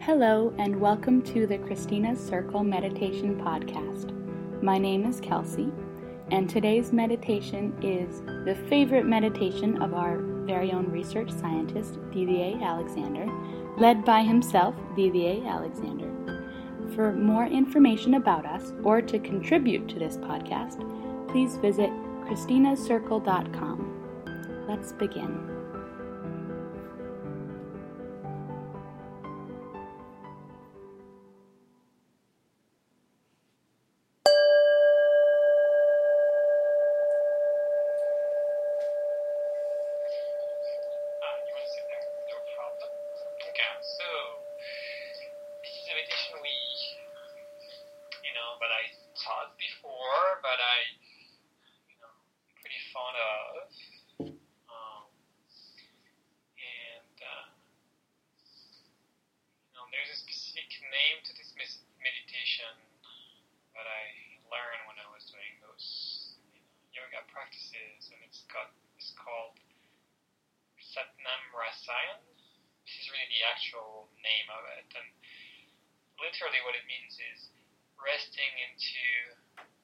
Hello and welcome to the Christina's Circle Meditation Podcast. My name is Kelsey, and today's meditation is the favorite meditation of our very own research scientist, Didier Alexander, led by himself, Didier Alexander. For more information about us or to contribute to this podcast, please visit christinascircle.com. Let's begin. There's a specific name to this meditation that I learned when I was doing those yoga practices, and it's called Satnam Rasayan. This is really the actual name of it, and literally what it means is resting into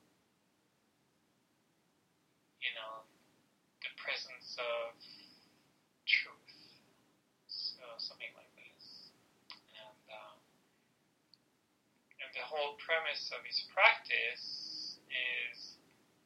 the presence of truth, so something like this. And the whole premise of his practice is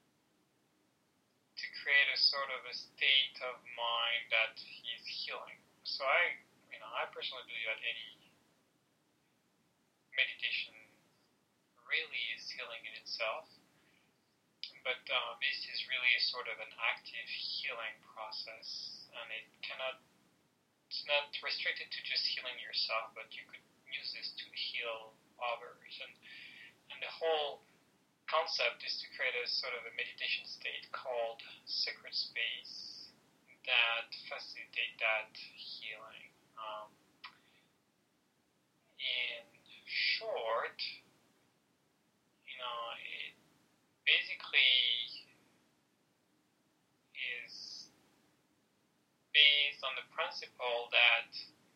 to create a sort of a state of mind that he's healing. So I personally believe that any meditation really is healing in itself. But this is really a sort of an active healing process, and it's not restricted to just healing yourself, but you could use this to heal others. And the whole concept is to create a sort of a meditation state called sacred space that facilitate that healing. In short, it basically is based on the principle that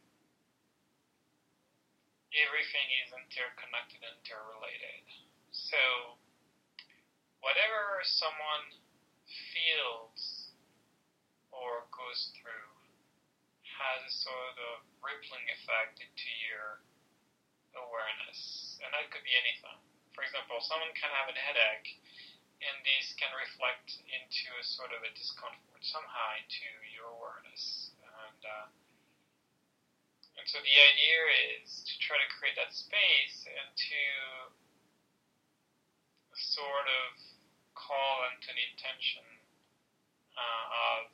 everything is interconnected and interrelated. So whatever someone feels or goes through has a sort of rippling effect into your awareness, and that could be anything. For example, someone can have a headache, and this can reflect into a sort of a discomfort somehow into your awareness. And so the idea is to try to create that space and to sort of call into the intention of,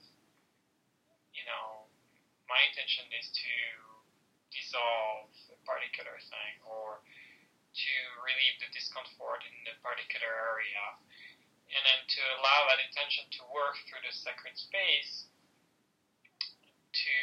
my intention is to dissolve a particular thing or to relieve the discomfort in a particular area, and then to allow that intention to work through the sacred space to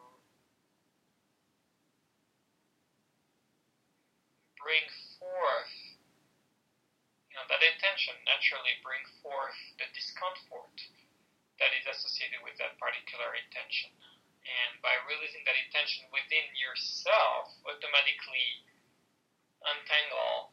bring forth, that intention naturally bring forth the discomfort that is associated with that particular intention. And by releasing that intention within yourself, automatically untangle,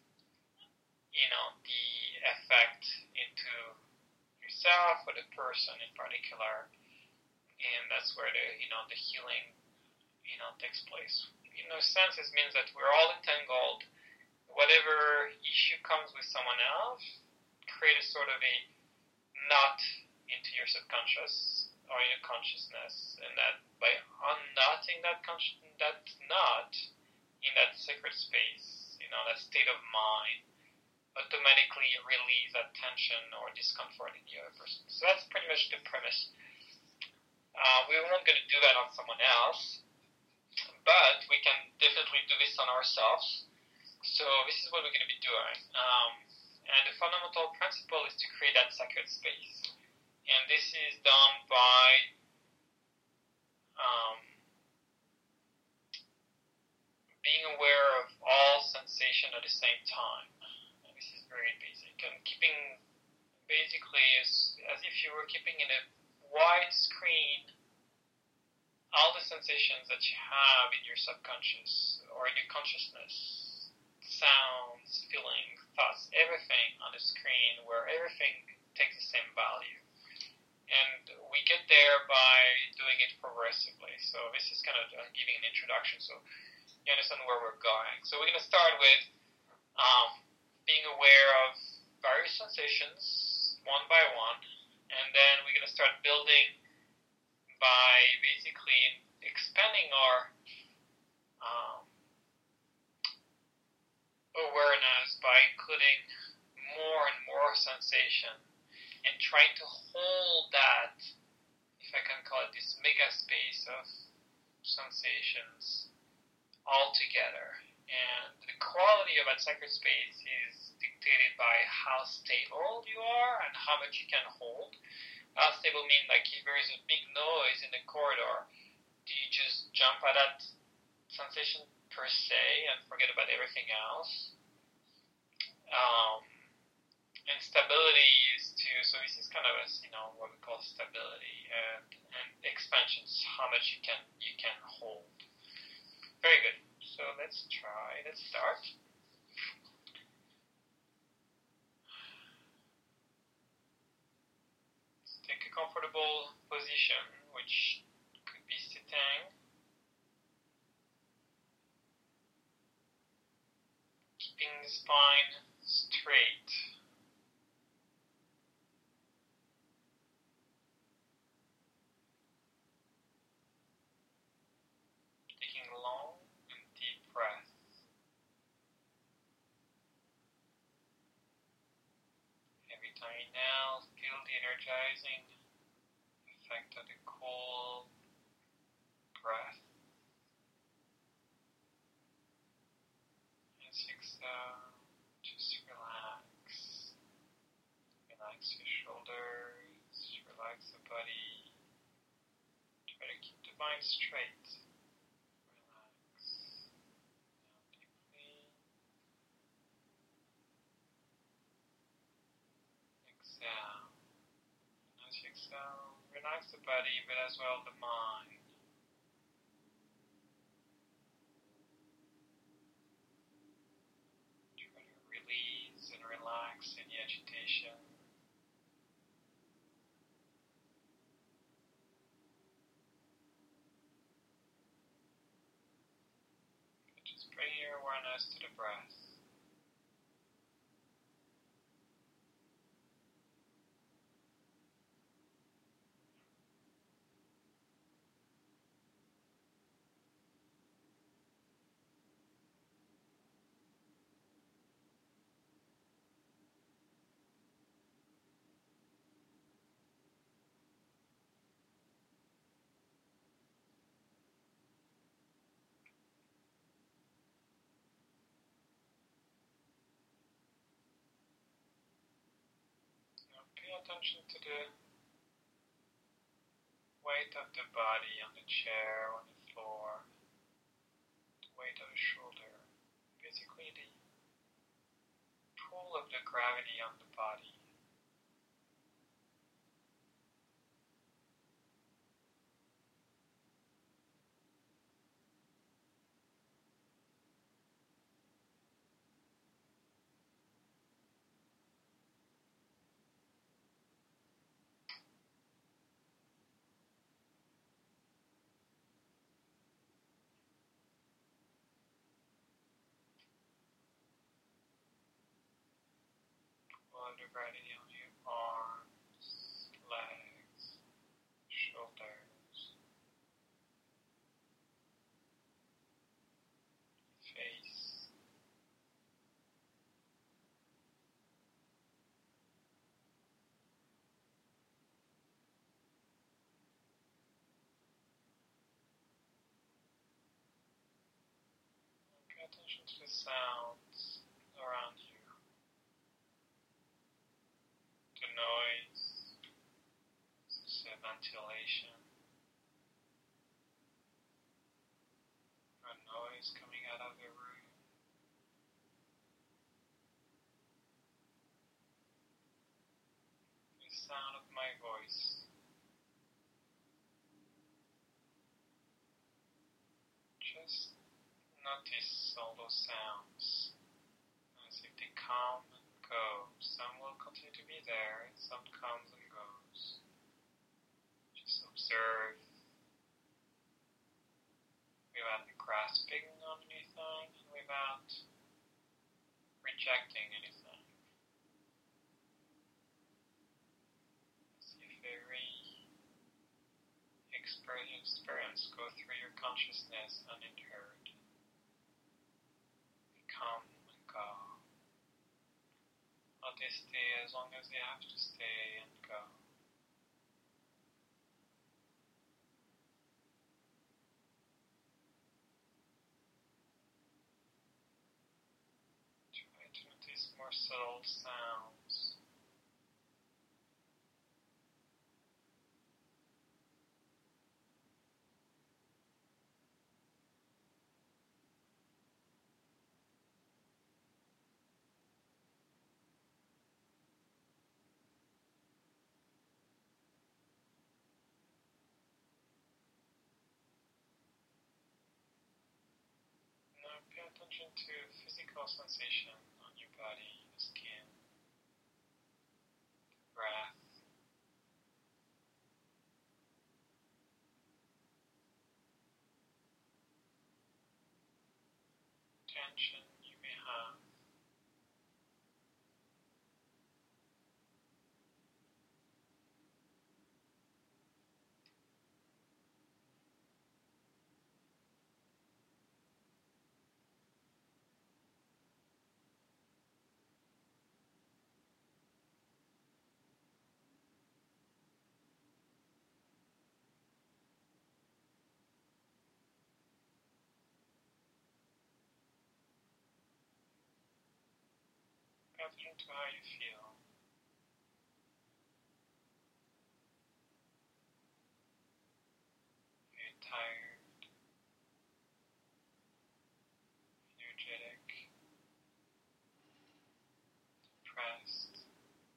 the effect into yourself or the person in particular, and that's where the healing, takes place. In a sense, it means that we're all entangled. Whatever issue comes with someone else, create a sort of a knot into your subconscious or in your consciousness, and that by unknotting that knot in that sacred space, that state of mind, automatically release that tension or discomfort in the other person. So that's pretty much the premise. We weren't going to do that on someone else, but we can definitely do this on ourselves. So this is what we're going to be doing. And the fundamental principle is to create that sacred space. And this is done by being aware of all sensation at the same time. And this is very basic. And keeping basically as if you were keeping in a wide screen all the sensations that you have in your subconscious or in your consciousness, sounds, feelings, thoughts, everything on the screen, where everything takes the same value. And we get there by doing it progressively. So this is kind of giving an introduction so you understand where we're going. So we're going to start with being aware of various sensations one by one, and then we're going to start building by basically expanding our awareness by including more and more sensation and trying to hold that, if I can call it, this mega space of sensations all together. And the quality of that sacred space is dictated by how stable you are and how much you can hold. How stable means, like, if there is a big noise in the corridor, do you just jump at that sensation per se and forget about everything else? And stability is so this is kind of what we call stability and expansion, how much you can hold. Very good. So let's start. Let's take a comfortable position, which could be sitting. Keeping the spine straight. Taking long and deep breaths. Every time you inhale, feel the energizing effect of the cool breath. As you exhale, just relax. Relax your shoulders, relax the body. Try to keep the mind straight. Relax. Now deeply. Exhale. And as you exhale, relax the body, but as well the mind. Try to release and relax any agitation. Just bring your awareness to the breath. Pay attention to the weight of the body on the chair, on the floor, the weight of the shoulder, basically the pull of the gravity on the body. The gravity on your arms, legs, shoulders, face. Pay attention to the sounds around you. The noise, the ventilation, or noise coming out of the room. The sound of my voice. Just notice all those sounds as if they come and go. Some will continue to be there, and some comes and goes. Just observe without grasping on anything and without rejecting anything. See if every experience go through your consciousness unhindered. They come and go. Or they stay as long as they have to stay and go. Try to notice more subtle sounds. Now pay attention to physical sensation on your body, the skin, the breath. Tension you may have. Pay attention to how you feel. Are you tired, energetic, depressed?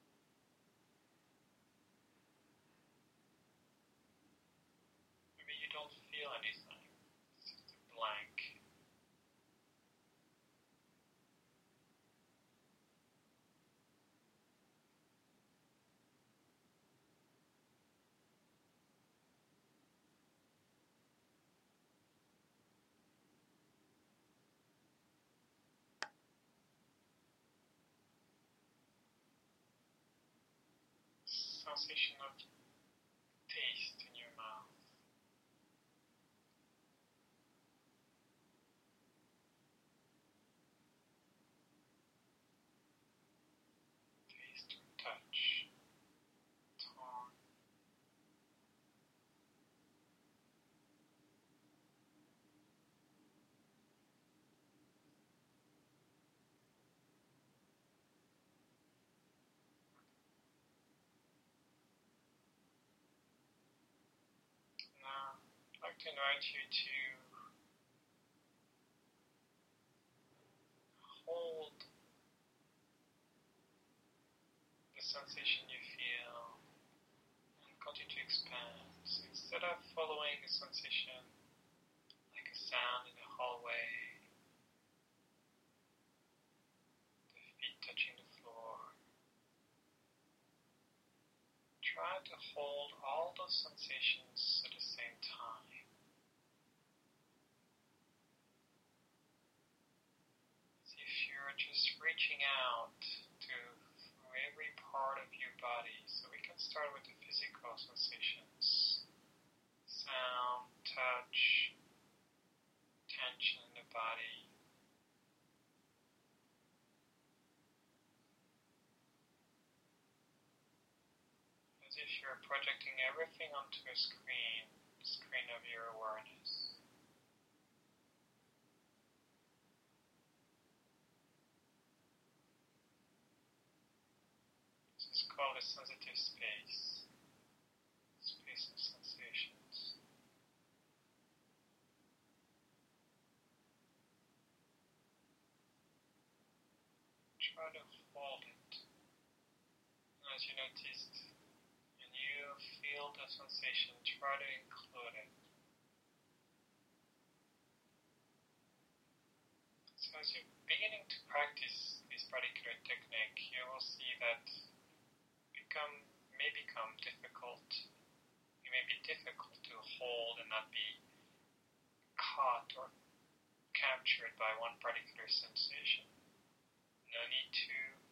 Maybe you don't feel anything. It's just a blank. Sensation of taste in your mouth. Taste or touch. Tongue. Now, I'd like to invite you to hold the sensation you feel and continue to expand. So instead of following the sensation like a sound in the hallway, the feet touching the floor, try to hold all those sensations at the same time. As if you're just reaching out to every part of your body. So we can start with the physical sensations. Sound, touch, tension in the body. As if you're projecting everything onto a screen, the screen of your awareness. This is called a sensitive space, space of sensations. Try to hold it. And as you noticed, when you feel the sensation, try to include it. So as you're beginning to practice this particular technique, you will see that may become difficult. It may be difficult to hold and not be caught or captured by one particular sensation. No need to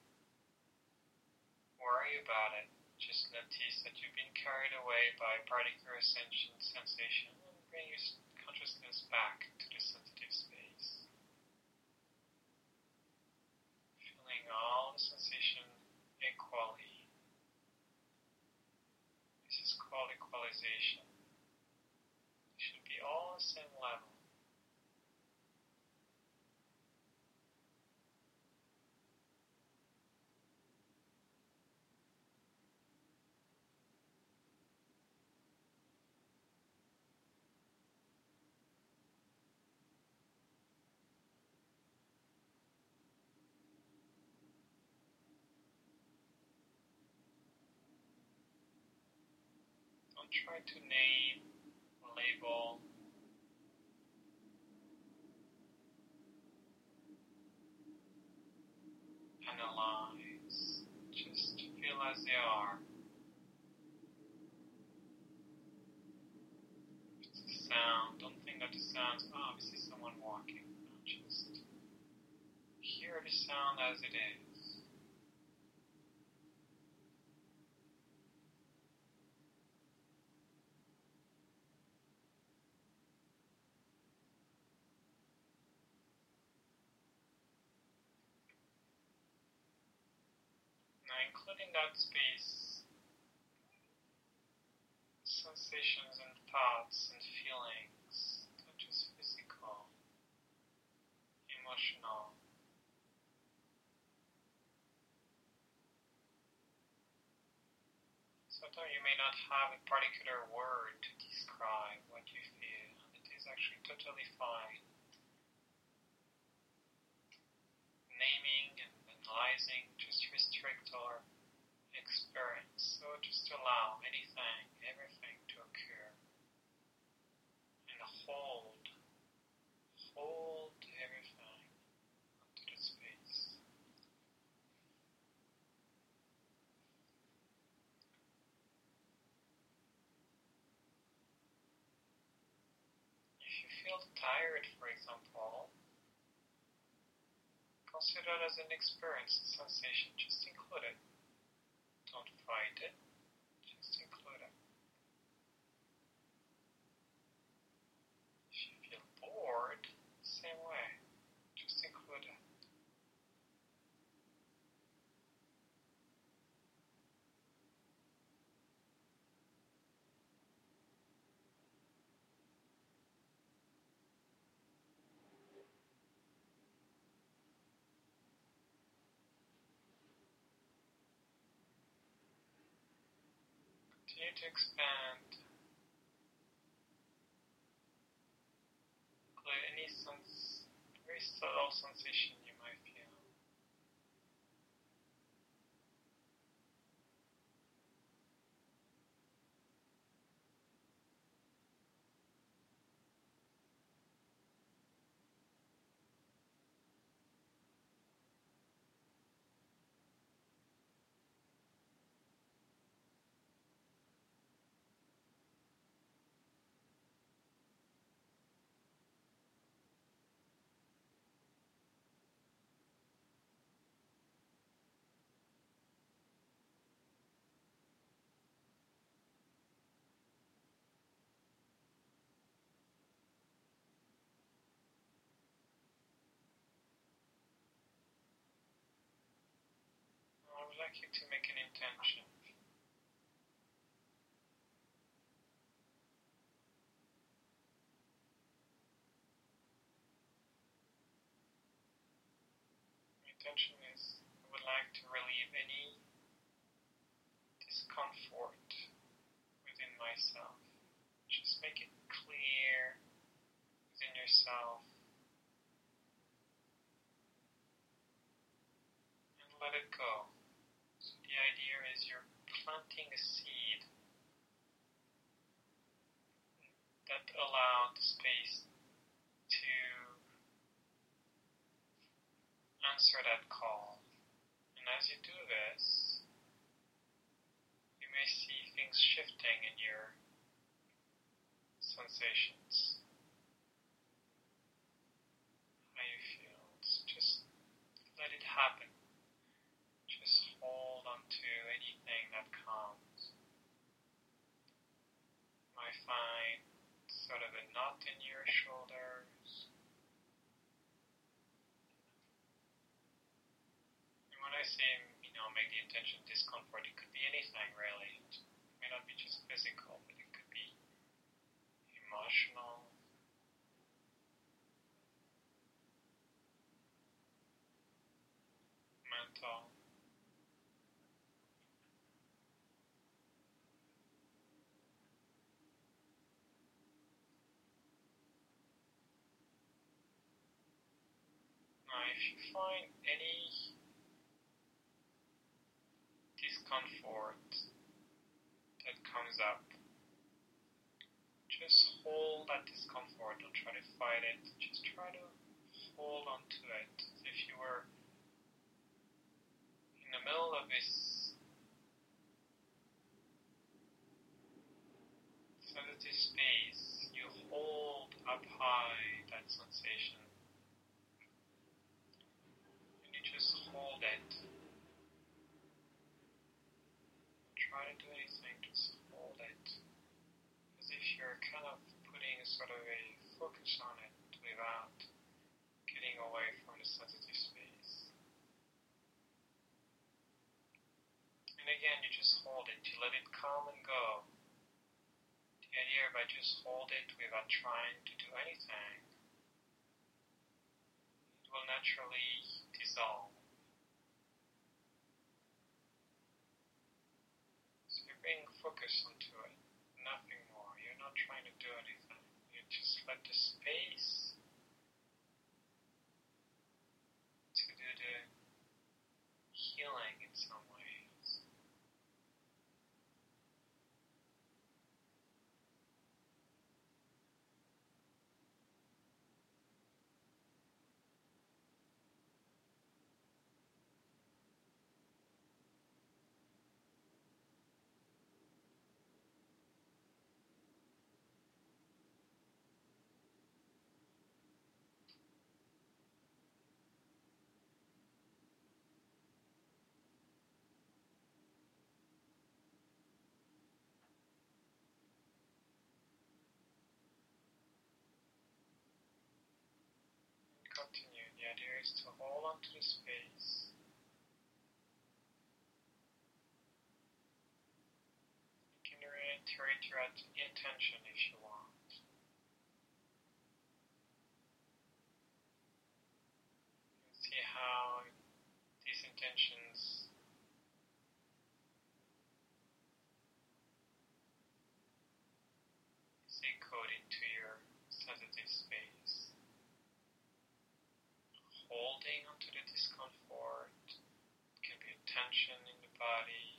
worry about it. Just notice that you've been carried away by a particular sensation and bring your consciousness back to the sensitive space. Feeling all the sensation equally. This is called equalization. It should be all the same level. Don't try to name, label, analyze. Just feel as they are. If it's a sound, don't think that the sound is, I see someone walking. No, just hear the sound as it is. Now, including that space, sensations and thoughts and feelings, not just physical, emotional. Sometimes you may not have a particular word to describe what you feel, and it is actually totally fine. Naming and analyzing just restrict our experience, so just allow anything, everything to occur, and hold everything onto the space. If you feel tired, for example, consider it as an experience, a sensation, just include it. Don't fight it, just include it. If you feel bored, same way, just include it. Continue to expand. Include any very subtle sensation you might feel. I would like you to make an intention. The intention is, I would like to relieve any discomfort within myself. Just make it clear within yourself and let it go. So the idea is you're planting a seed that allows the space to answer that call. And as you do this, you may see things shifting in your sensations. How you feel. Just let it happen. Just hold on to anything that comes. You might find sort of a knot in your shoulders. And when I say, make the intention discomfort, it could be anything really. It may not be just physical, but it could be emotional, mental. Now, if you find any discomfort that comes up, just hold that discomfort. Don't try to fight it. Just try to hold on to it as if you were in the middle of this sensitive space. You hold up high that sensation. And you just hold it. Don't try to do anything, just hold it. As if you're kind of putting sort of a focus on it without getting away from the sensitive space. And again, you just hold it. You let it come and go. The idea by just hold it without trying to do anything, it will naturally dissolve. So you're being focused onto it, nothing more. You're not trying to do anything. You just let the space to do the healing in some ways. Continue. The idea is to hold on to the space. You can reiterate your intention if you want. And see how these intentions is echoed into your sensitive space. Holding onto the discomfort. It can be a tension in the body.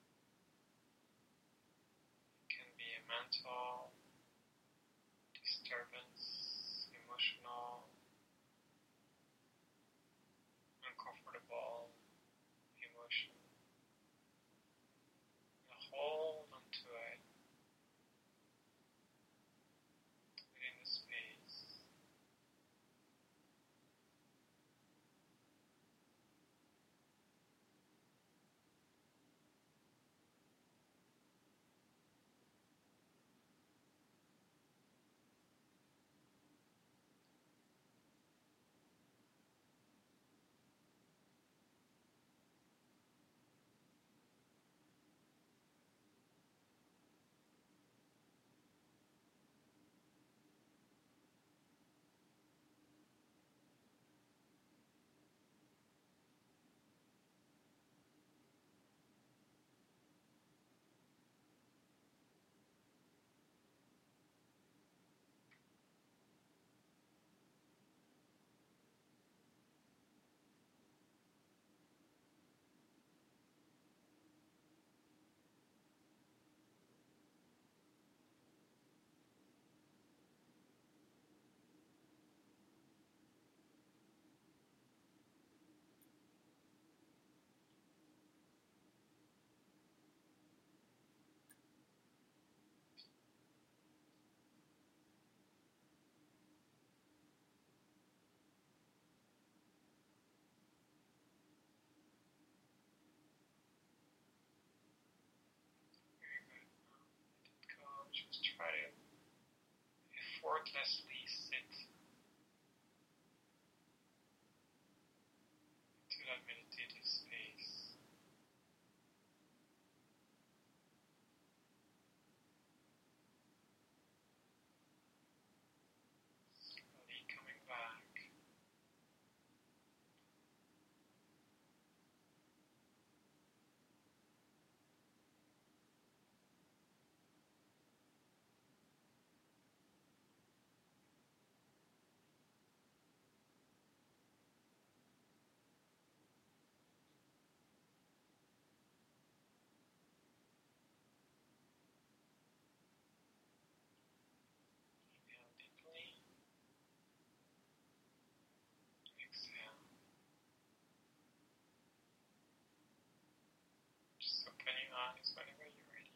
It can be a mental disturbance, emotional, uncomfortable emotion. You hold onto it within the space. effortlessly sit to that meditative space. Slowly coming back. Inhale deeply. Exhale. Just open your eyes whenever you're ready.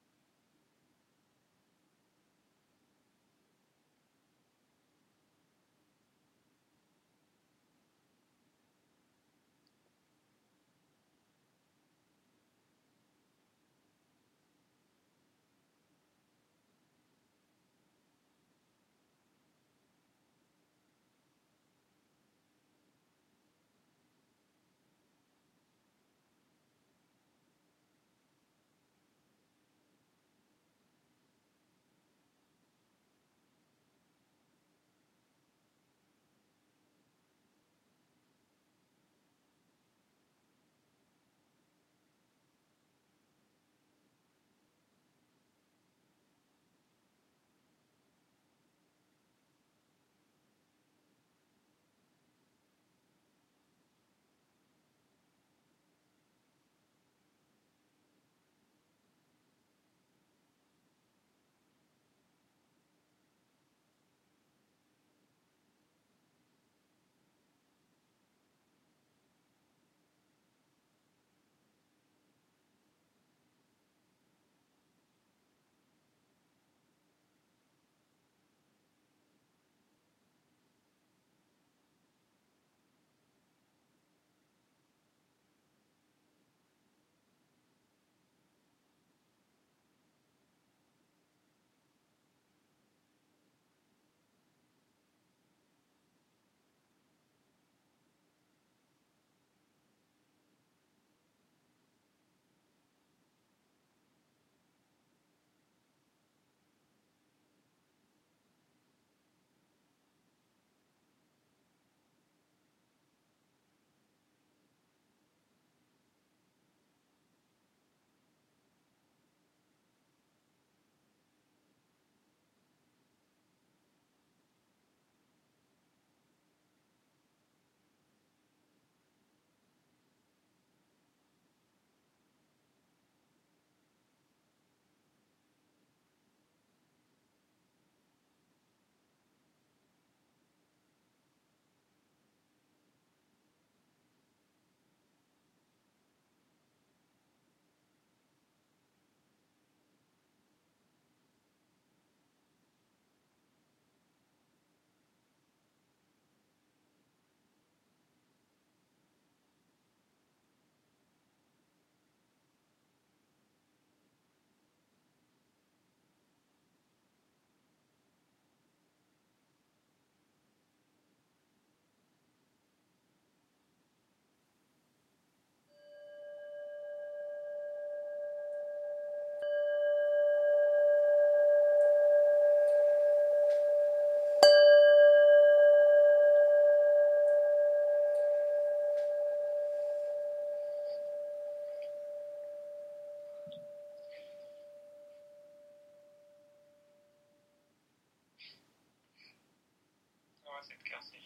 How was it, Kelsey?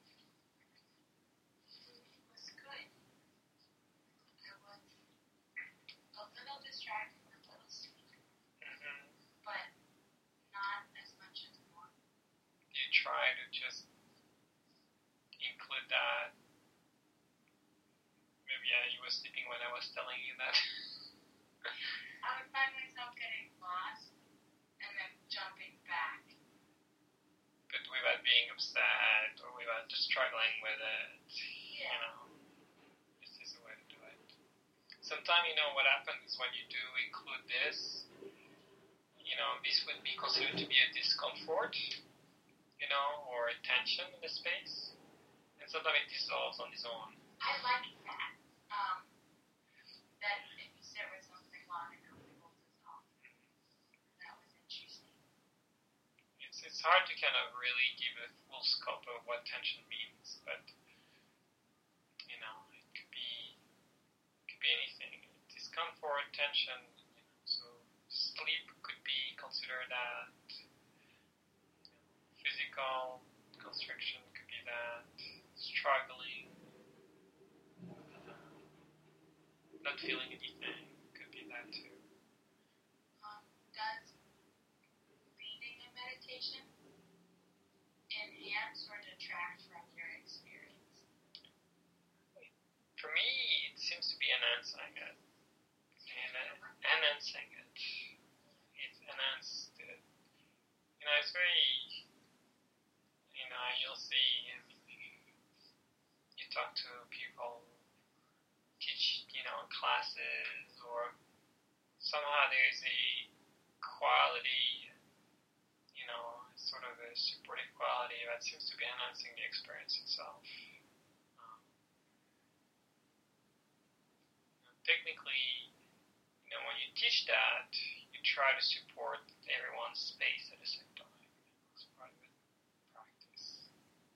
Was good. I was a little distracted, a little sweet, but not as much as more. You try to just include that. Maybe you were sleeping when I was telling you that. I would find myself getting lost and then jumping back. But without being upset or without just struggling with it. Yeah. You know, this is the way to do it. Sometimes, what happens when you do include this, this would be considered to be a discomfort. or tension in the space, and sometimes it dissolves on its own. I like that. That if you sit with something long enough, it will dissolve. That was interesting. It's hard to kind of really give a full scope of what tension means, but it could be anything. Discomfort, tension. So sleep could be considered that. Physical constriction could be that. Struggling. Not feeling anything could be that too. Does leading a meditation enhance or detract from your experience? For me, it seems to be enhancing it. Enhancing it. It's enhanced it. It's very, you'll see, you talk to people, teach, classes, or somehow there's a quality, sort of a supportive quality that seems to be enhancing the experience itself. Technically, when you teach that, you try to support everyone's space at the same time. It's part of it, practice.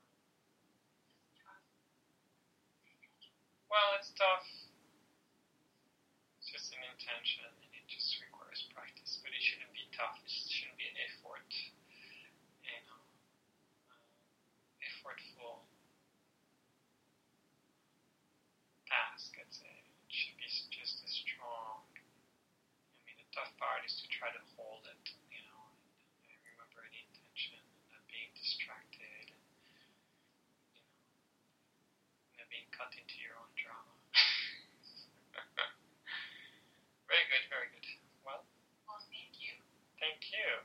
Well, it's tough. It's just an intention, and it just requires practice. But it shouldn't be tough. It shouldn't be an effort. Effortful task, I'd say. It should be just as strong. The tough part is to try to hold it, and remember the intention, and not being distracted, and, not being cut into your own drama. Very good, very good. Well, thank you. Thank you.